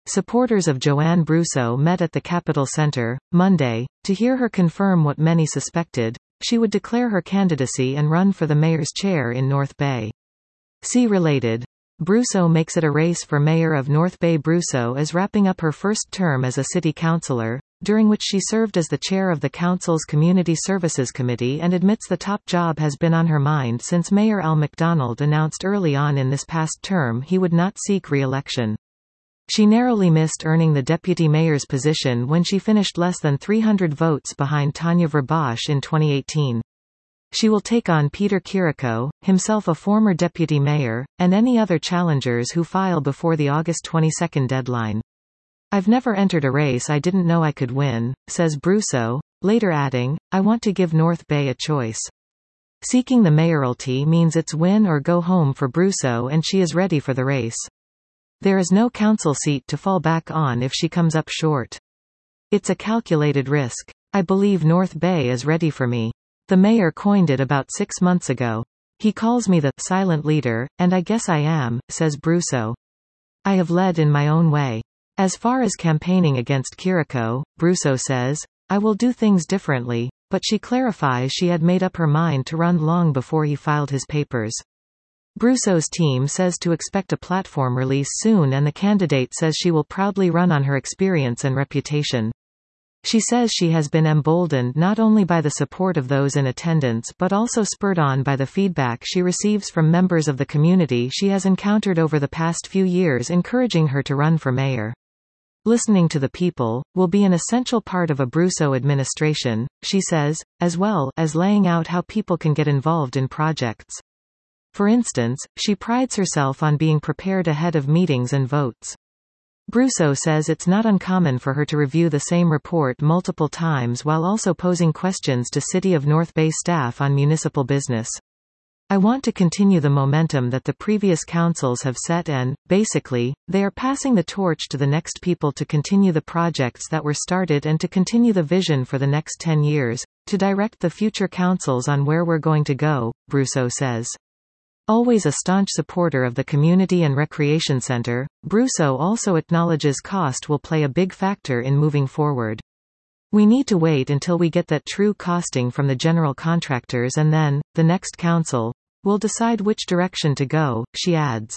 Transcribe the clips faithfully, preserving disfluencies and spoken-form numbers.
Supporters of Joanne Brousseau met at the Capitol Center, Monday, to hear her confirm what many suspected: she would declare her candidacy and run for the mayor's chair in North Bay. See related. Brousseau makes it a race for mayor of North Bay. Brousseau is wrapping up her first term as a city councillor, during which she served as the chair of the council's Community Services Committee, and admits the top job has been on her mind since Mayor Al MacDonald announced early on in this past term he would not seek re-election. She narrowly missed earning the deputy mayor's position when she finished less than three hundred votes behind Tanya Verbosch in twenty eighteen. She will take on Peter Chirico, himself a former deputy mayor, and any other challengers who file before the August twenty-second deadline. "I've never entered a race I didn't know I could win," says Brousseau, later adding, "I want to give North Bay a choice." Seeking the mayoralty means it's win or go home for Brousseau, and she is ready for the race. There is no council seat to fall back on if she comes up short. "It's a calculated risk. I believe North Bay is ready for me. The mayor coined it about six months ago. He calls me the silent leader, and I guess I am," says Brousseau. "I have led in my own way. As far as campaigning against Chirico," Brousseau says, "I will do things differently," but she clarifies she had made up her mind to run long before he filed his papers. Brousseau's team says to expect a platform release soon, and the candidate says she will proudly run on her experience and reputation. She says she has been emboldened not only by the support of those in attendance but also spurred on by the feedback she receives from members of the community she has encountered over the past few years encouraging her to run for mayor. "Listening to the people will be an essential part of a Brousseau administration," she says, as well as laying out how people can get involved in projects. For instance, she prides herself on being prepared ahead of meetings and votes. Brousseau says it's not uncommon for her to review the same report multiple times while also posing questions to City of North Bay staff on municipal business. "I want to continue the momentum that the previous councils have set and, basically, they are passing the torch to the next people to continue the projects that were started and to continue the vision for the next ten years, to direct the future councils on where we're going to go," Brousseau says. Always a staunch supporter of the Community and Recreation Center, Brousseau also acknowledges cost will play a big factor in moving forward. "We need to wait until we get that true costing from the general contractors, and then, the next council will decide which direction to go," she adds.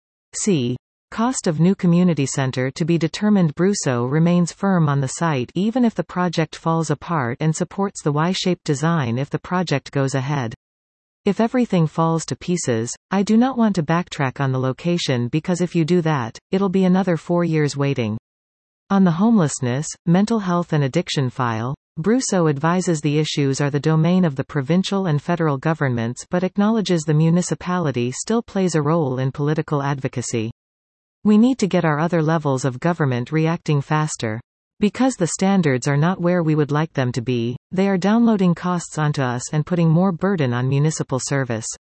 See. Cost of new community center to be determined. Brousseau remains firm on the site even if the project falls apart and supports the Y-shaped design if the project goes ahead. "If everything falls to pieces, I do not want to backtrack on the location because if you do that, it'll be another four years waiting." On the homelessness, mental health and addiction file, Brousseau advises the issues are the domain of the provincial and federal governments but acknowledges the municipality still plays a role in political advocacy. "We need to get our other levels of government reacting faster. Because the standards are not where we would like them to be, they are downloading costs onto us and putting more burden on municipal service."